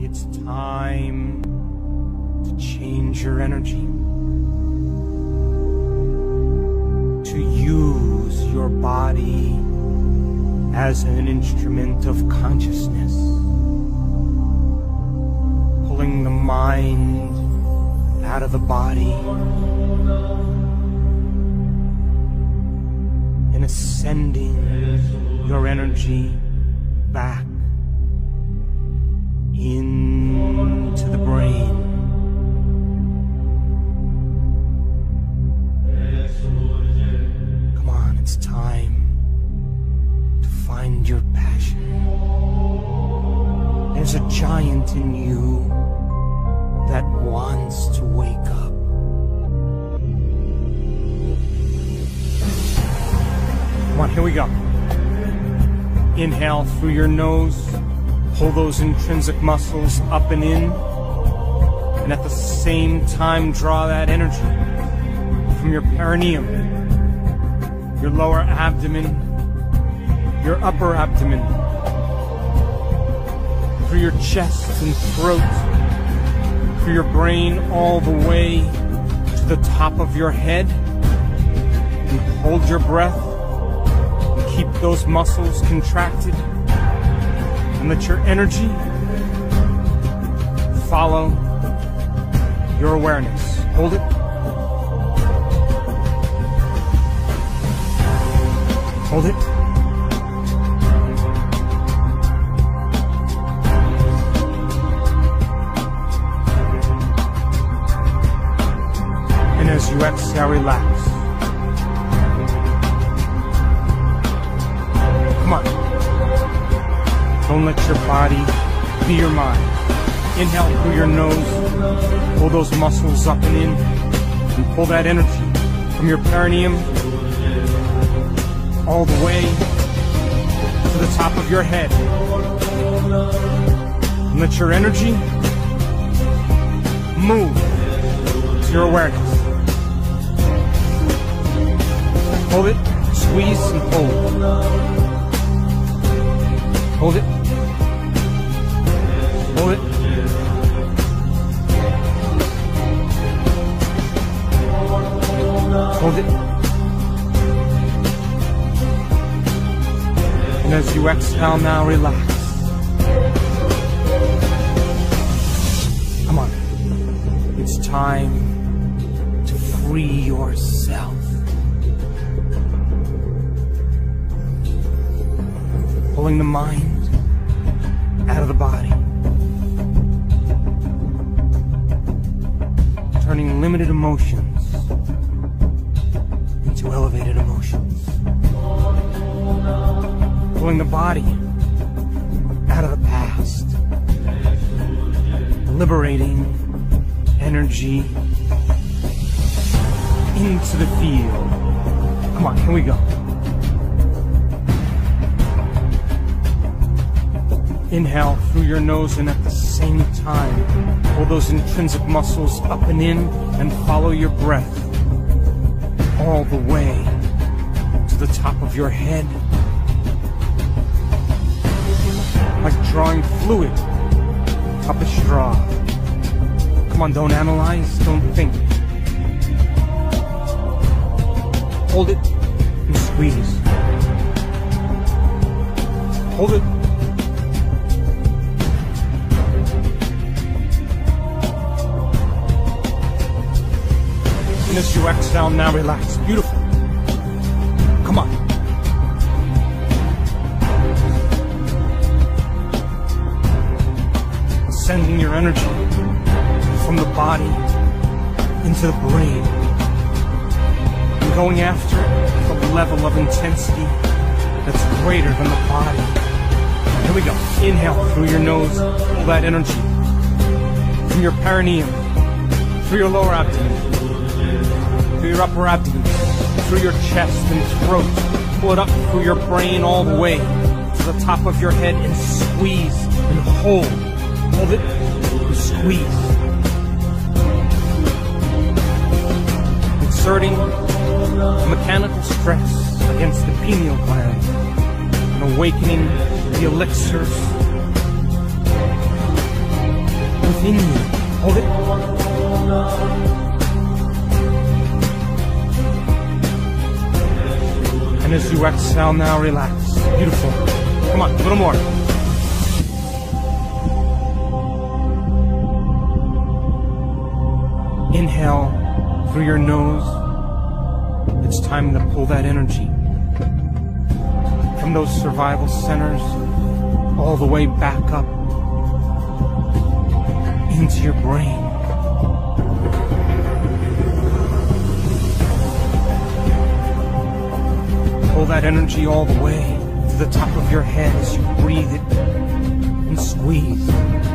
It's time to change your energy, to use your body as an instrument of consciousness, pulling the mind out of the body and ascending your energy back into the brain. Come on, it's time to find your passion. There's a giant in you that wants to wake up. Come on, here we go. Inhale through your nose. Pull those intrinsic muscles up and in. And at the same time, draw that energy from your perineum, your lower abdomen, your upper abdomen, through your chest and throat, through your brain, all the way to the top of your head. And hold your breath and keep those muscles contracted. And let your energy follow your awareness. Hold it. Hold it. And as you exhale, relax. Come on. Don't let your body be your mind. Inhale through your nose. Pull those muscles up and in. And pull that energy from your perineum all the way to the top of your head. And let your energy move to your awareness. Hold it, squeeze and hold. Hold it. Hold it. Hold it. And as you exhale now, relax. Come on. It's time to free yourself. Pulling the mind out of the body. Turning limited emotions into elevated emotions. Pulling the body out of the past. Liberating energy into the field. Come on, here we go. Inhale through your nose and at the same time, pull those intrinsic muscles up and in and follow your breath all the way to the top of your head. Like drawing fluid up a straw. Come on, don't analyze, don't think. Hold it and squeeze. Hold it. And as you exhale, now relax. Beautiful. Come on. Sending your energy from the body into the brain. And going after the level of intensity that's greater than the body. Here we go. Inhale through your nose. Pull that energy from your perineum, through your lower abdomen, through your upper abdomen, through your chest and throat. Pull it up through your brain all the way to the top of your head and squeeze and hold. Hold it and squeeze. Exerting mechanical stress against the pineal gland and awakening the elixirs within you. Hold it. And as you exhale now, relax. Beautiful. Come on, a little more. Inhale through your nose. It's time to pull that energy from those survival centers all the way back up into your brain. Pull that energy all the way to the top of your head as you breathe it and squeeze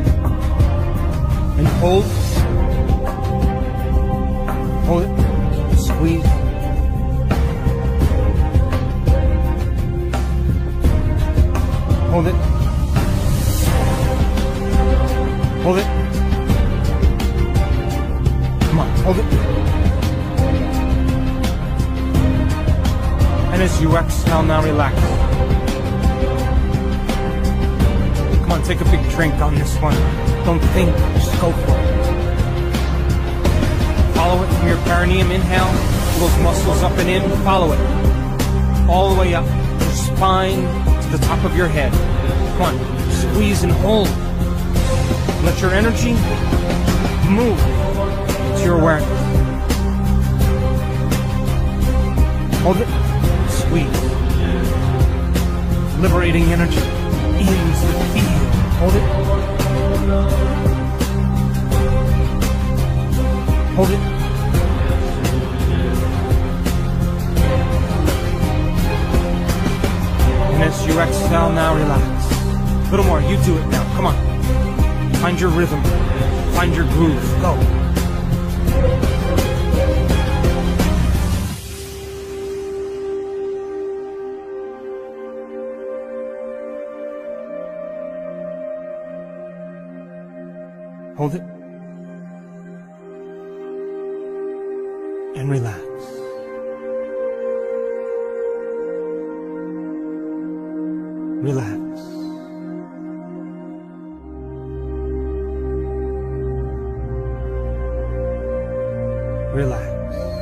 and hold. Hold it, squeeze. Hold it. Hold it. Come on, hold it. And as you exhale, now relax. Come on, take a big drink on this one. Don't think, just go for it. Follow it from your perineum, inhale. Pull those muscles up and in, follow it. All the way up, your spine to the top of your head. Come on, squeeze and hold. Let your energy move to your awareness. Hold it, squeeze. Liberating energy into the field. Hold it. Hold it. And as you exhale now, relax. A little more, you do it now, come on. Find your rhythm, find your groove, go. Hold it. And relax. Relax. Relax.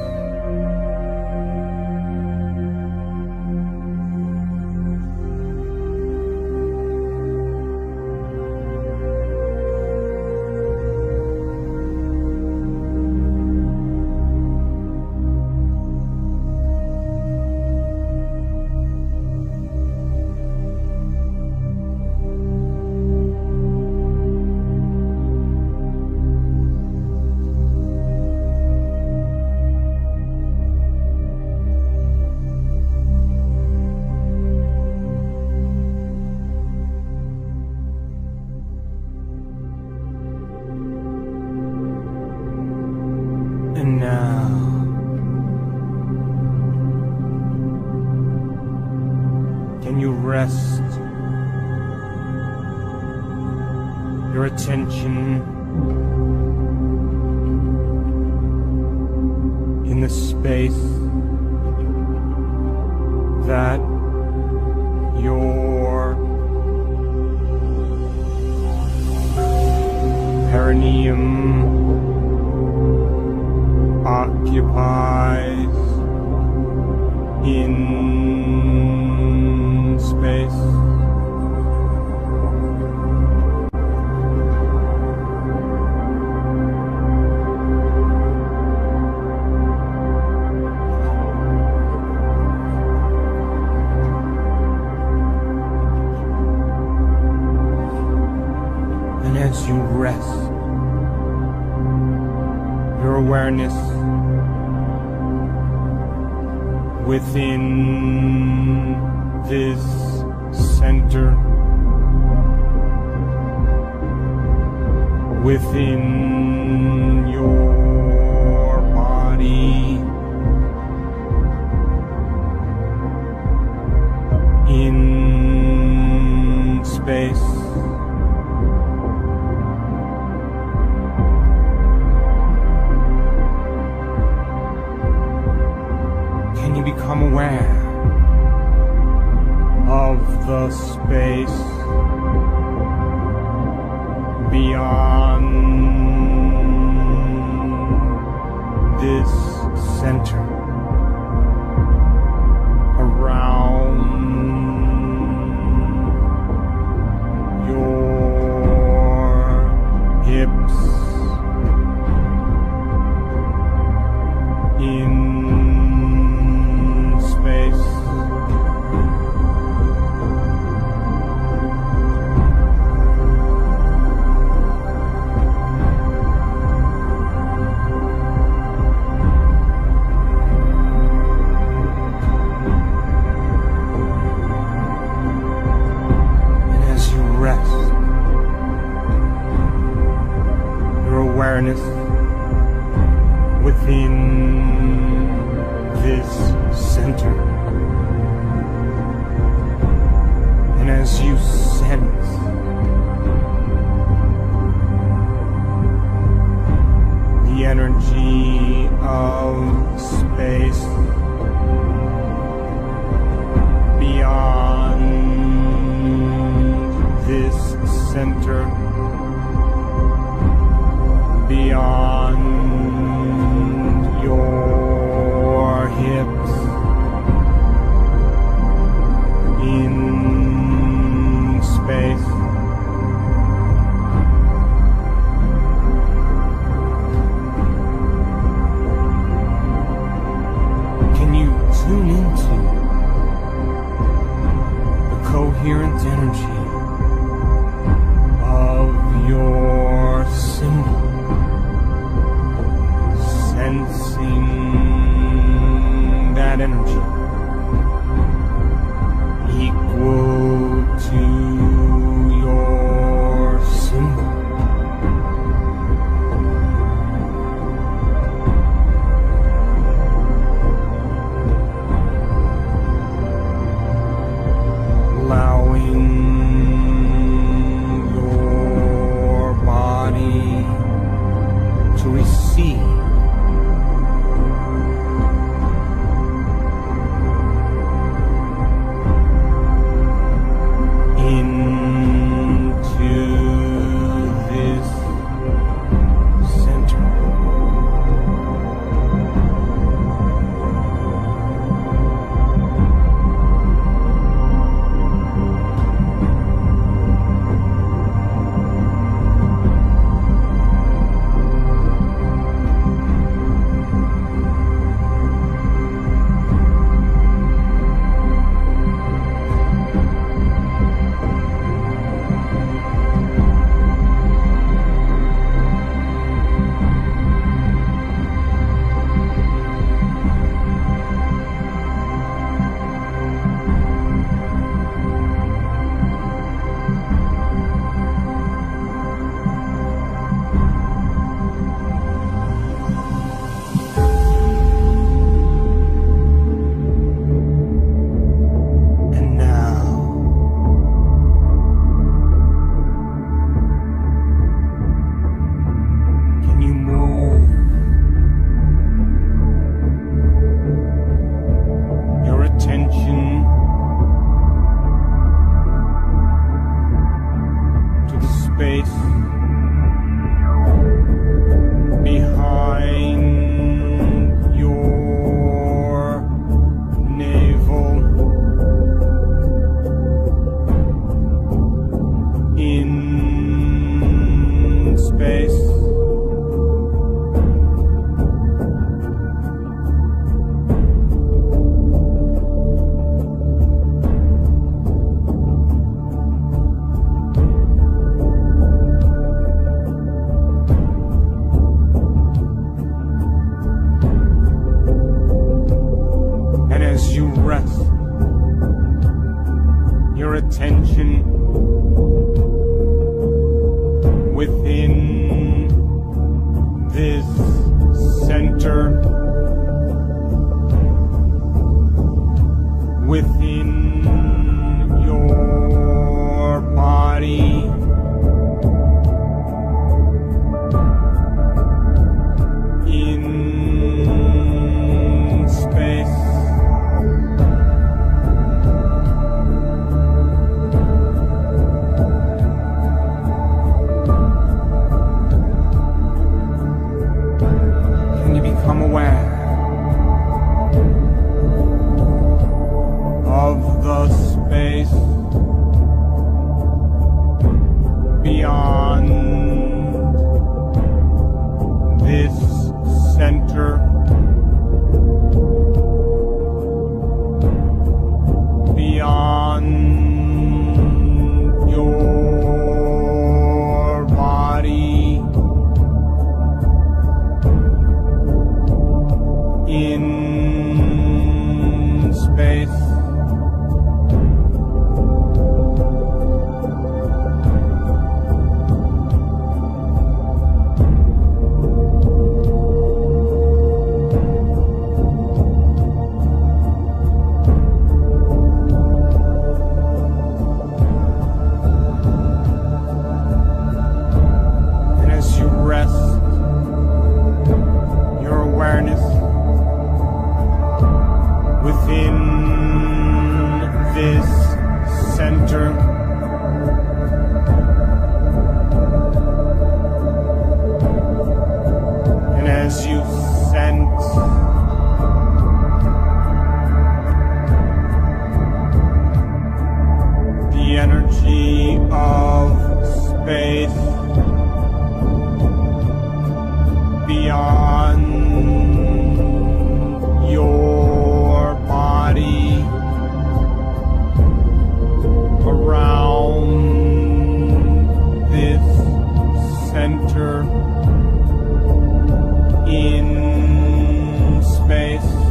And now, can you rest your attention in the space that your perineum occupies in space? And as you rest your awareness within this center, within your body, in space. Can you become aware of the space beyond this center, around your hips, in space. Awareness within this center, and as you sense the energy of space beyond this center, beyond your hips, in space. Can you tune into the coherent energy of your symbol? Sensing that energy equal to your symbol. Allowing your body to receive awareness within this center. And as you sense the energy of space beyond your body, around this center in space,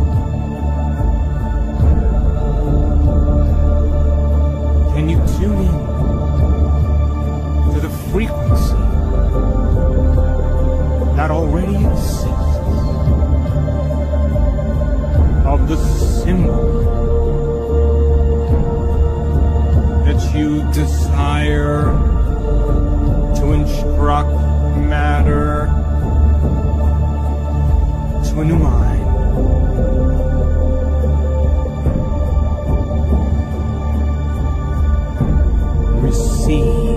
can you tune in to the frequency that already exists of the symbol that you desire to instruct matter to a new mind? Receive.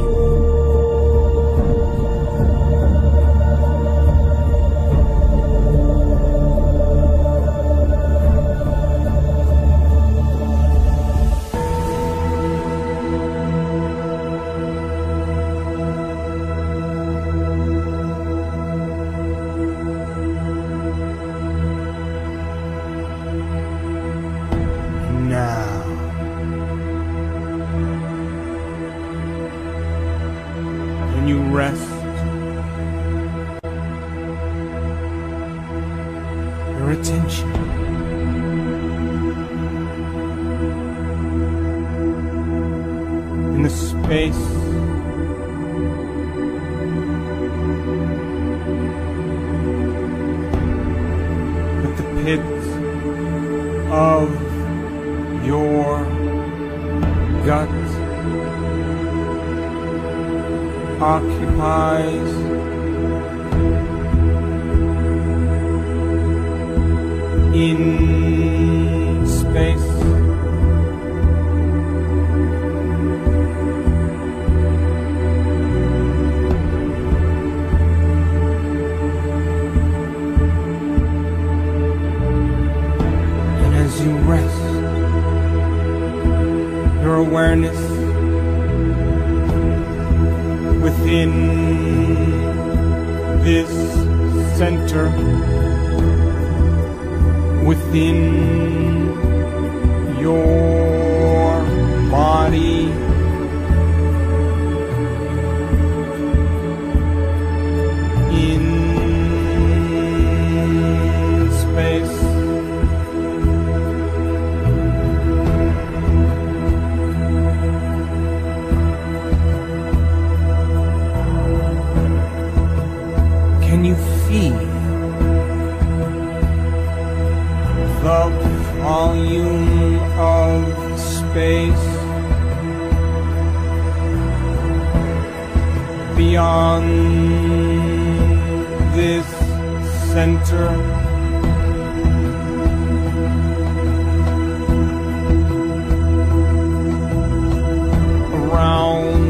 Now, can you rest your attention in the space with the pits of your gut occupies in space? And as you rest your awareness within this center, within your body, in space. Can you feel the volume of space beyond this center? Around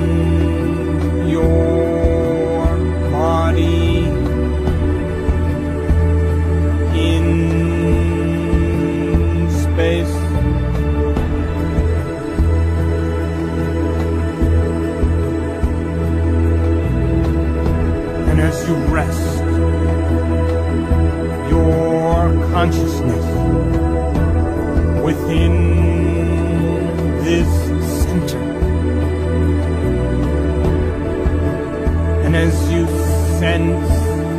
your body, in space. And as you rest your consciousness within this center, and as you sense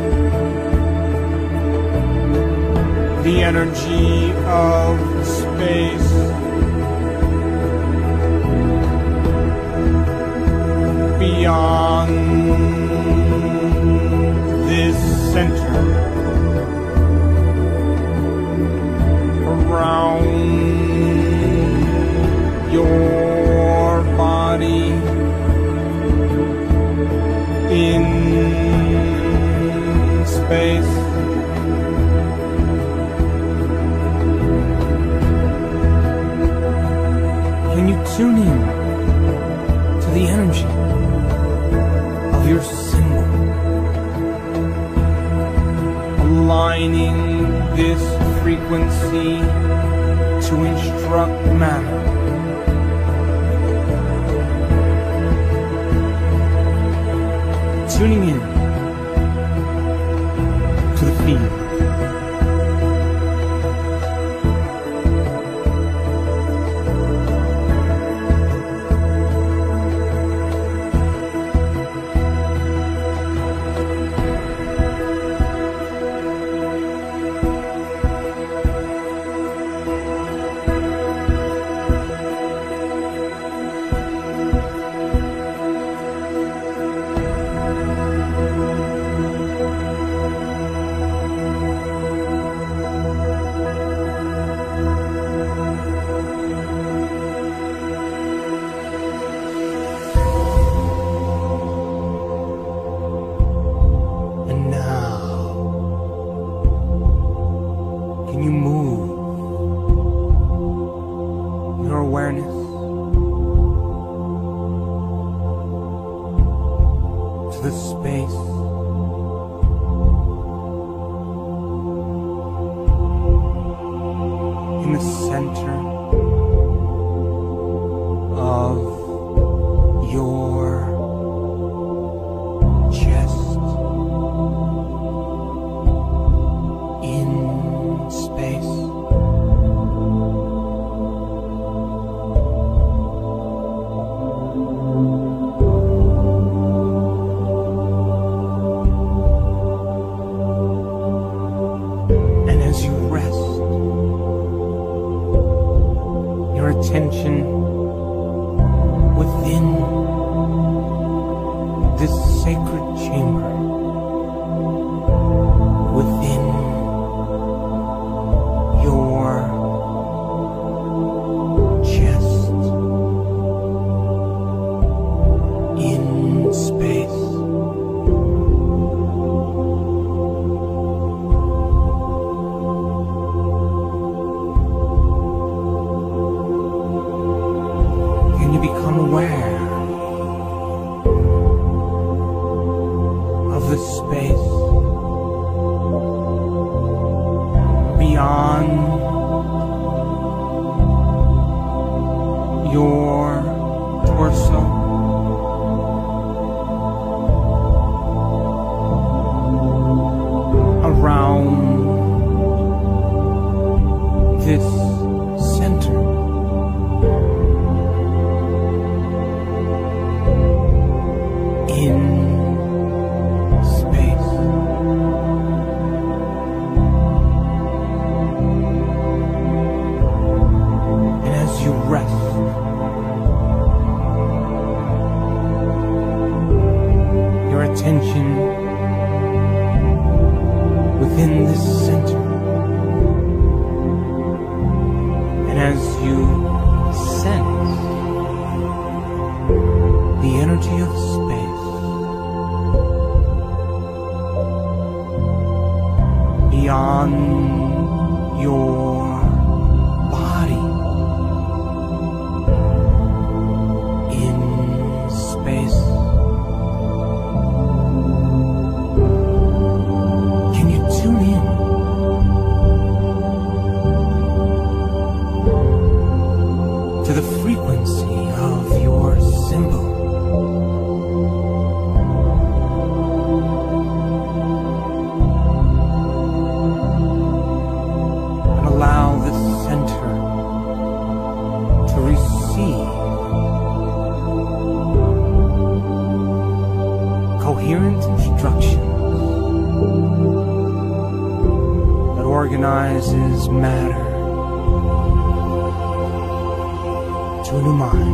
the energy of space beyond this center, around your body, in space. tune in to the energy of your symbol, aligning this frequency to instruct matter. Tuning in to the feed. Can you move your awareness to the space in the center of your chest? Space. And as you rest your attention within this sacred chamber, within your chest, in space, can you become aware of the space beyond your torso, around this center, in space? And as you rest your attention within this center, and as you sense the energy of space beyond your body, in space, can you tune in to the frequency of your symbol? And allow this center to receive coherent instructions that organizes matter to a new mind.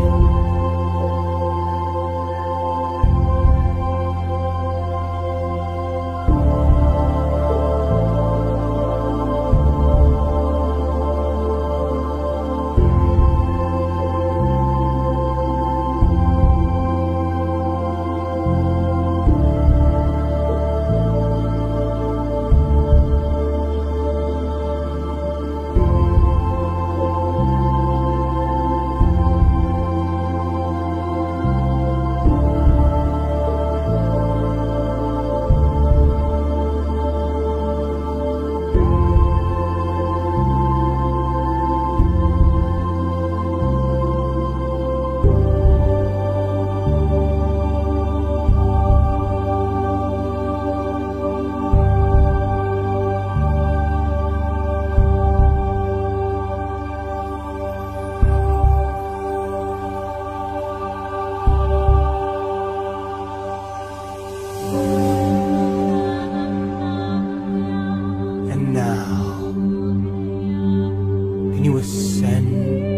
you ascend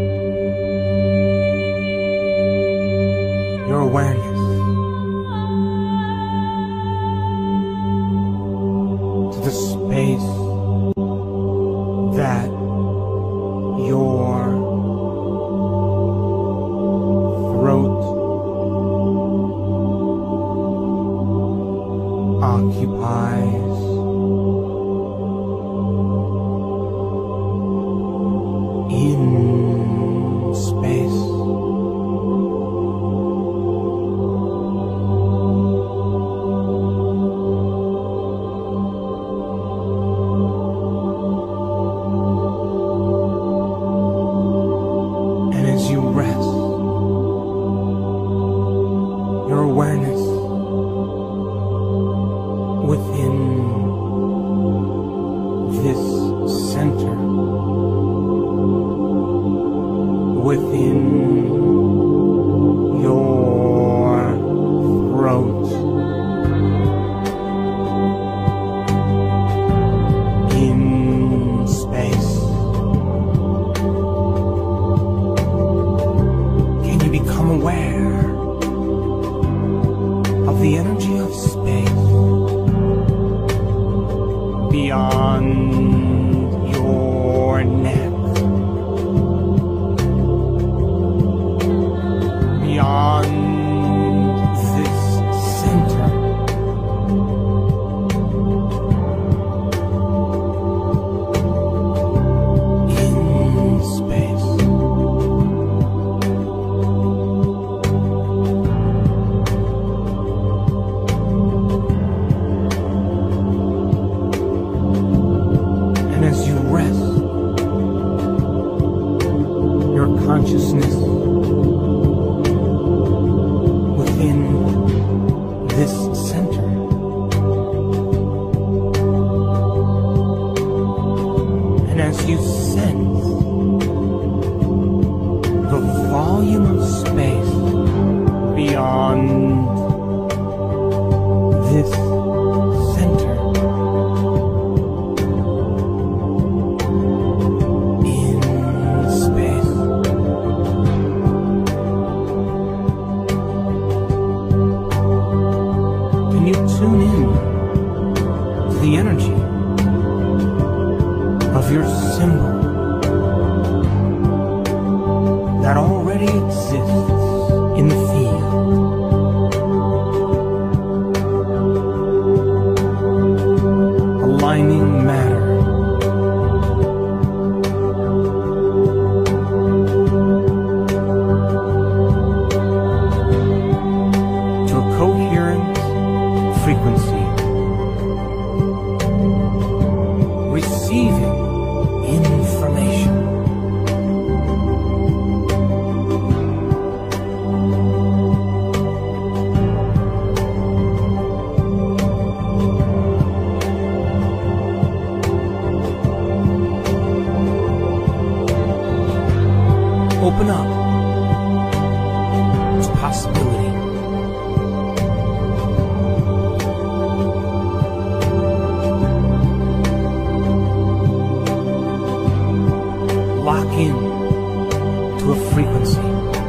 your awareness to the space that your throat occupies. In space. And as you rest, your awareness within this center, within your throat, in space. Can you become aware of the energy of space beyond your neck? Beyond this center, in space. And as you rest, your consciousness within this center, and as you sense the volume of space beyond this center, in space. You tune in to the energy of your symbol that already exists in the field. Aligning matter to a coherent frequency, receiving information. Open up to possibility. Lock in to a frequency.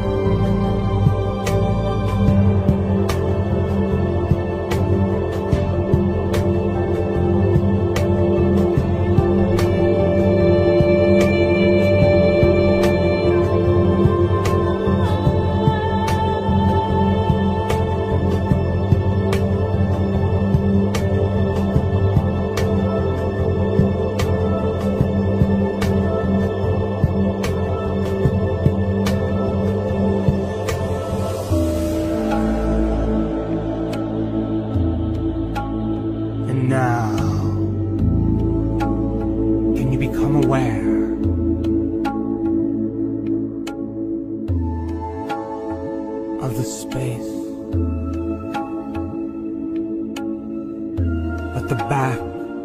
Now, can you become aware of the space at the back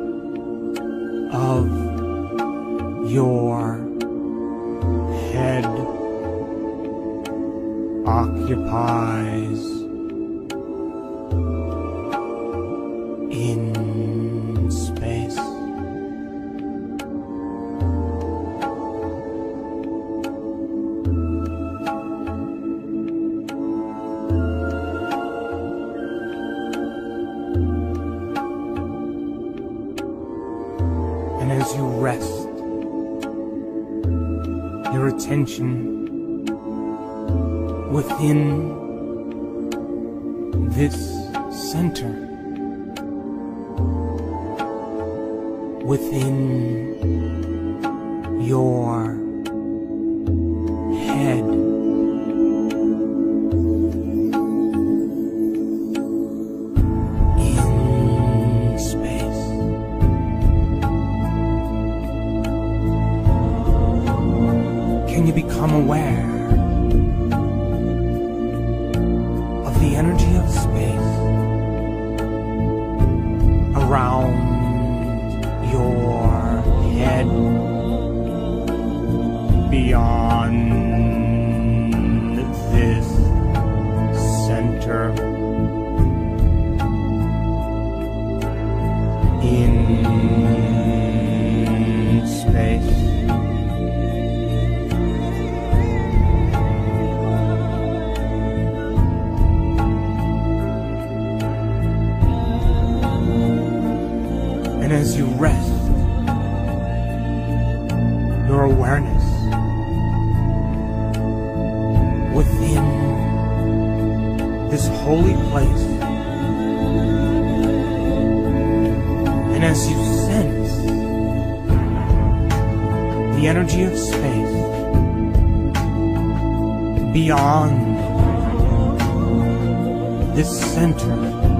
of your head occupies in space. you rest your attention within this center, within your head, in space. Can you become aware of the energy of space around your head, beyond this center, in space? And as you rest your awareness within this holy place, and as you sense the energy of space beyond this center,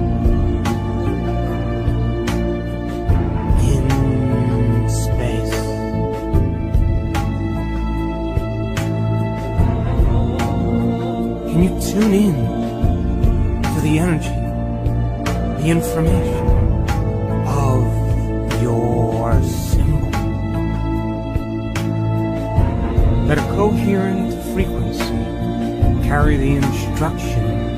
can you tune in to the energy, the information of your symbol? Let a coherent frequency carry the instructions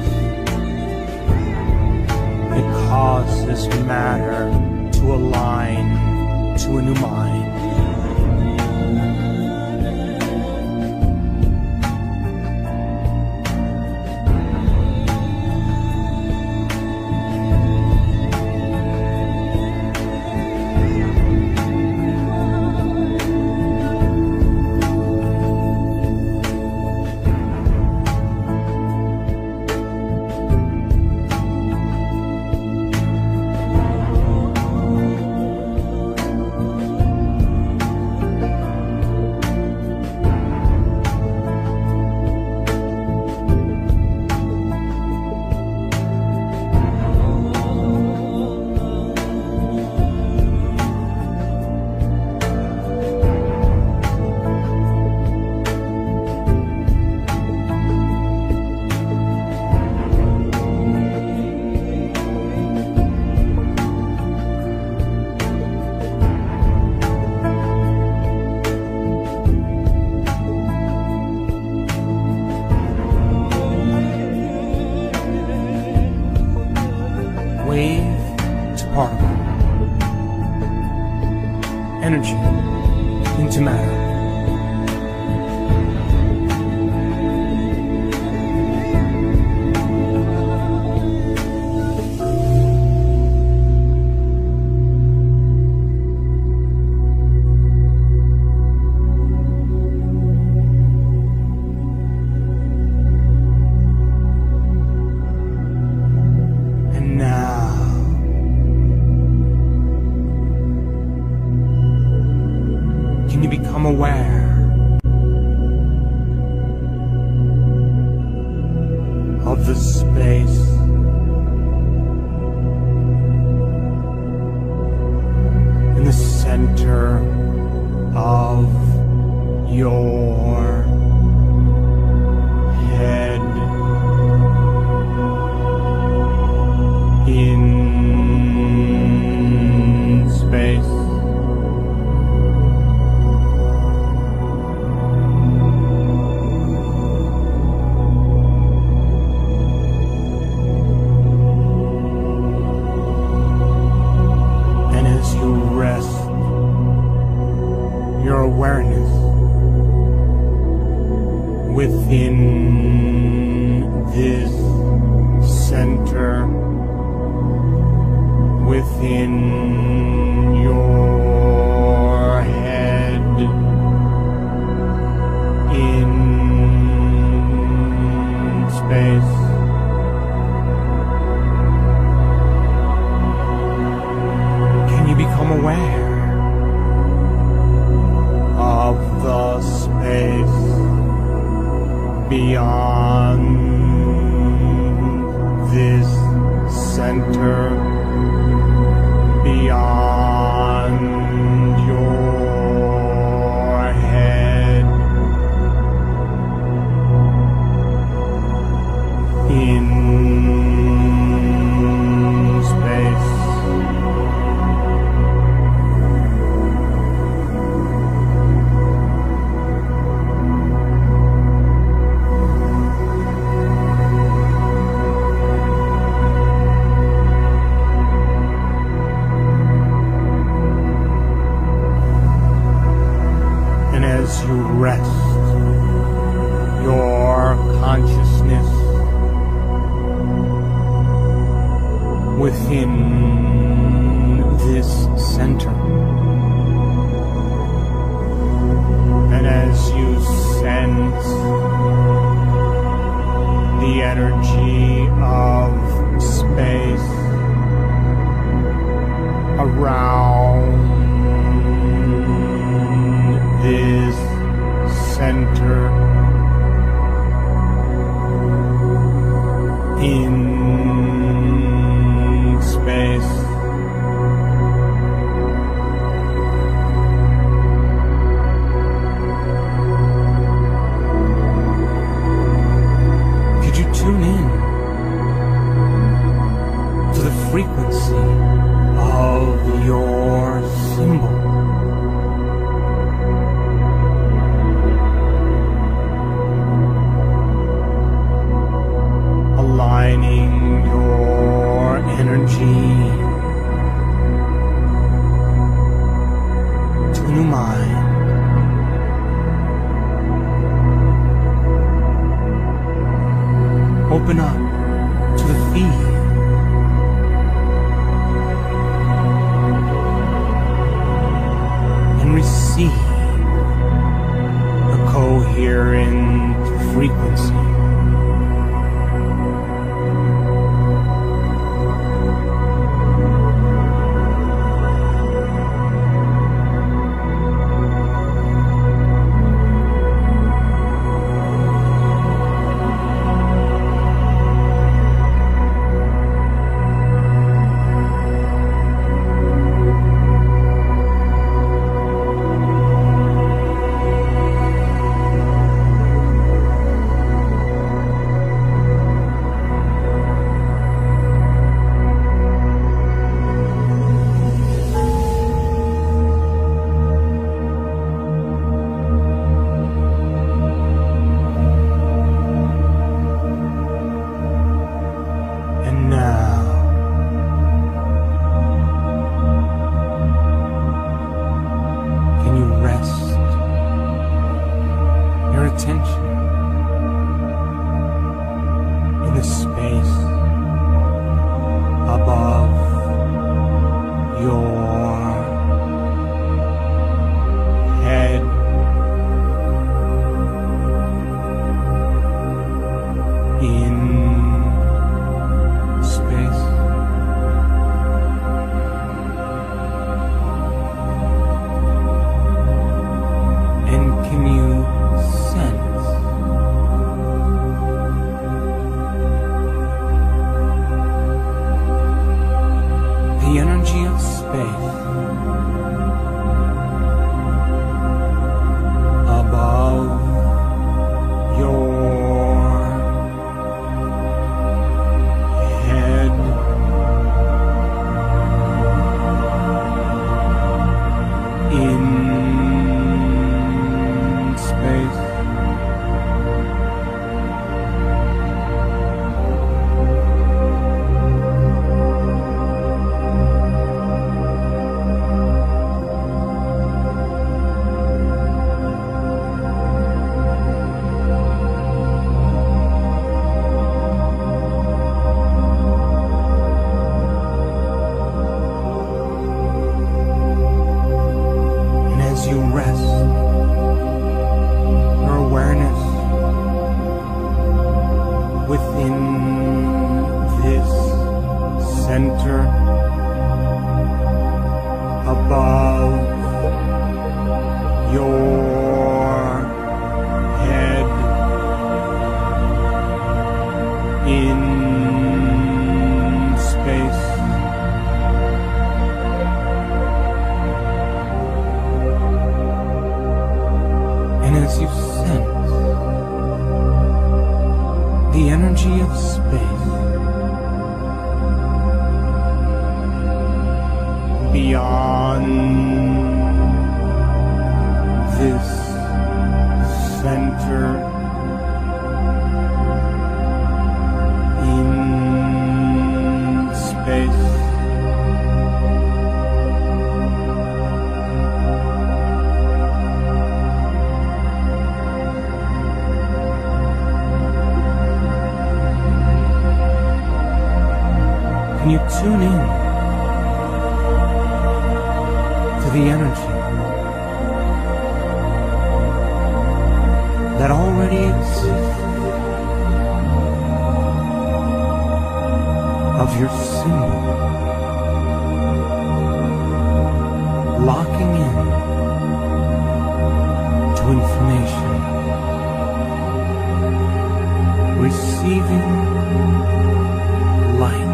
that causes matter to align to a new mind. Wave to particle, energy into matter. Can you become aware of the space in the center of your head, in space? Your awareness within this center, within your beyond this center, beyond your head, in space. As you rest your consciousness within this center, and as you sense the energy of space around this center, in space, could you tune in to the frequency of your symbol? Aligning your energy to a new mind. Open up to the feed. And receive a coherent frequency. Attention in the space above your head, in space. And can you sense the energy of space above your head, in space? You rest your awareness within this center above your head, as you sense the energy of space beyond this center in space. Can you tune in to the energy that already exists of your symbol, locking in to information, receiving light.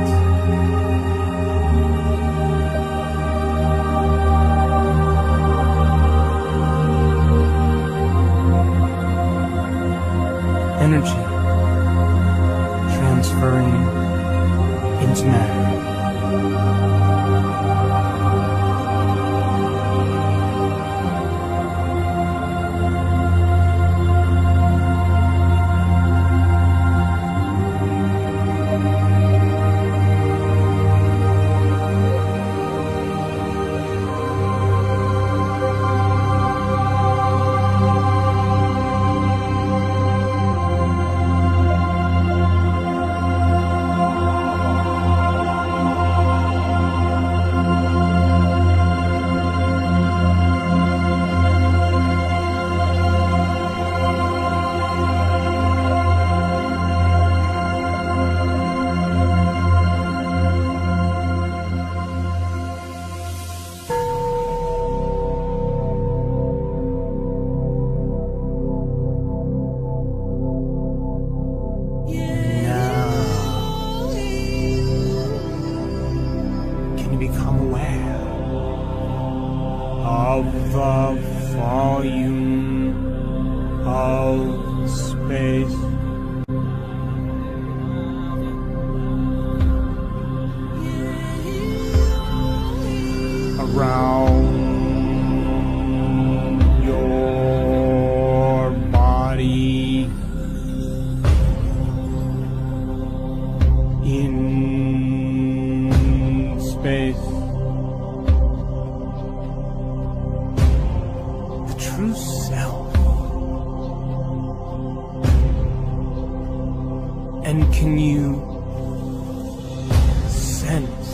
Energy transferring into matter. Become aware of the volume of space around your body in space. The true self. And can you sense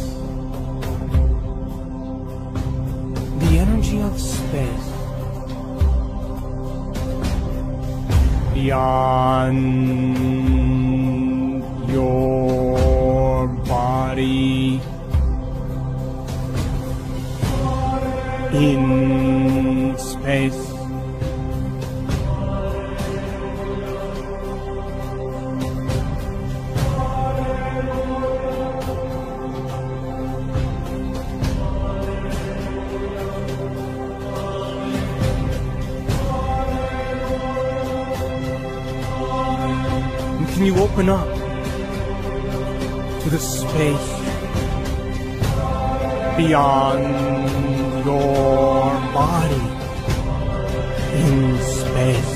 the energy of space beyond your body in space? And can you open up to the space beyond your body in space?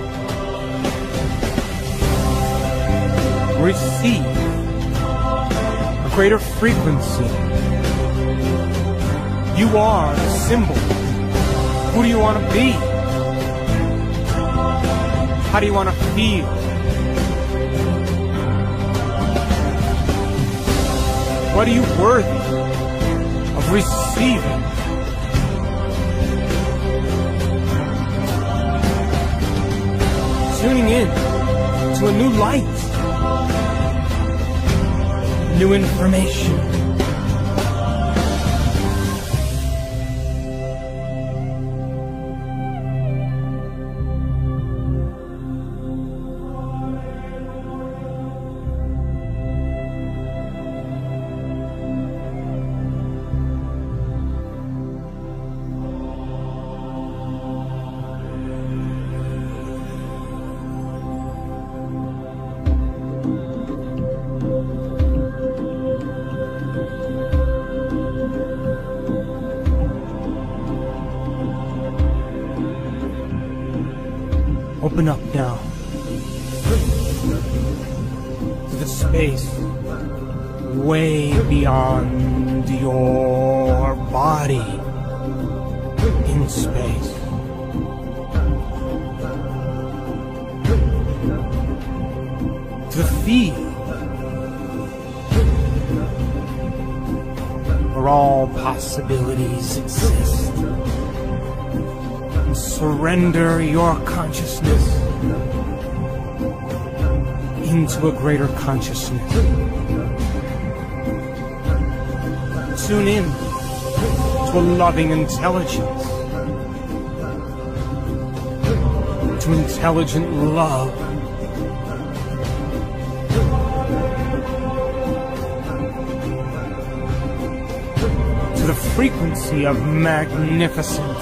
Receive a greater frequency. You are the symbol. Who do you want to be? How do you want to feel? What are you worthy of receiving? Tuning in to a new light, new information. Open up now to the space way beyond your body in space. To the field where all possibilities exist. And surrender your consciousness into a greater consciousness. Tune in to a loving intelligence, to intelligent love. To the frequency of magnificence.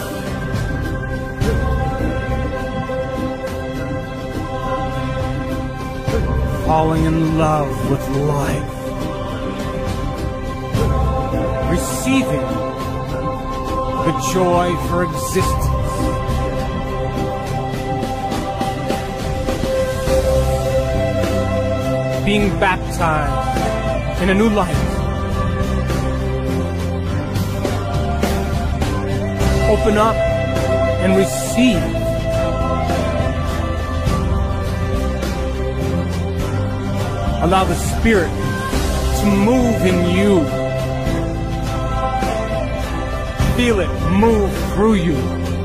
Falling in love with life. Receiving the joy for existence. Being baptized in a new life. Open up and receive. Allow the Spirit to move in you. Feel it move through you.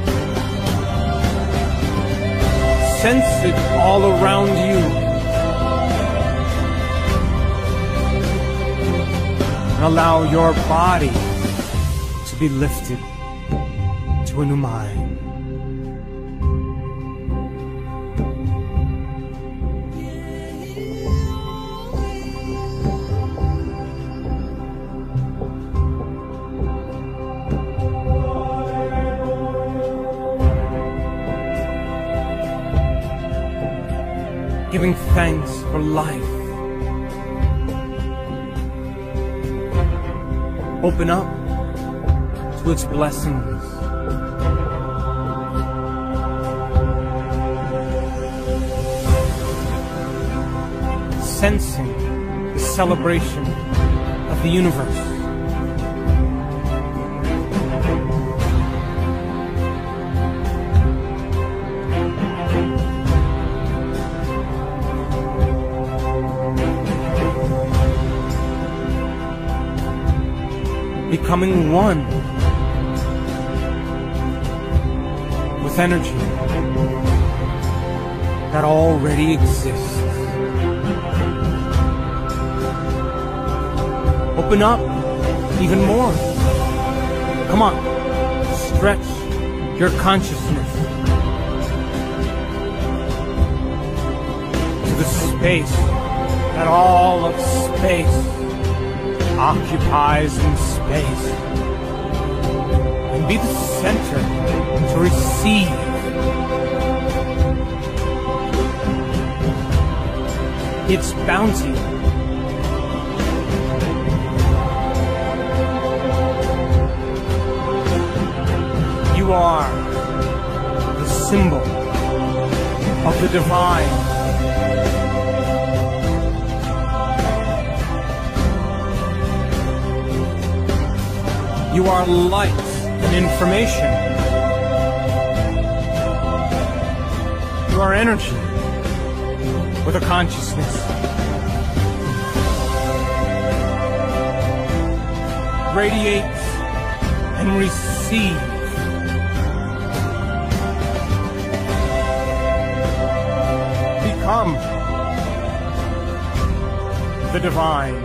Sense it all around you. And allow your body to be lifted to a new mind. Giving thanks for life. Open up to its blessings. Sensing the celebration of the universe. Becoming one with energy that already exists. Open up even more. Come on, stretch your consciousness to the space that all of space occupies in space, and be the center to receive its bounty. You are the symbol of the divine. You are light and information. You are energy with a consciousness. Radiate and receive. Become the divine.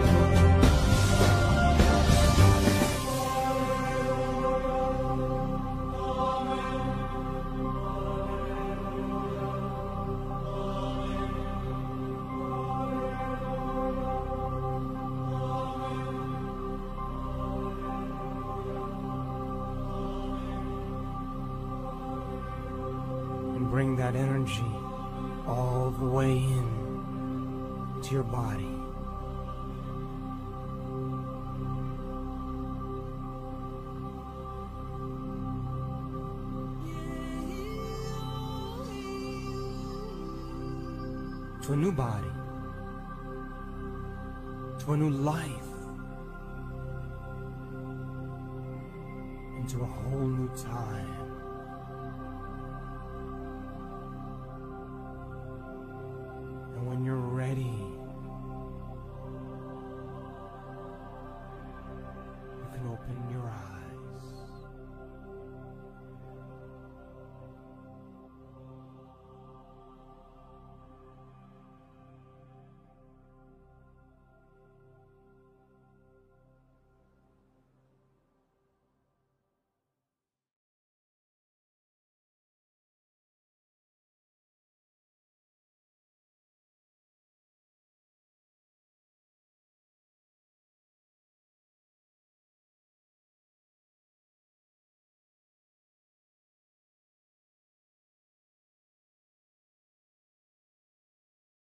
Bring that energy all the way in to your body. to a new body, to a new life, into a whole new time.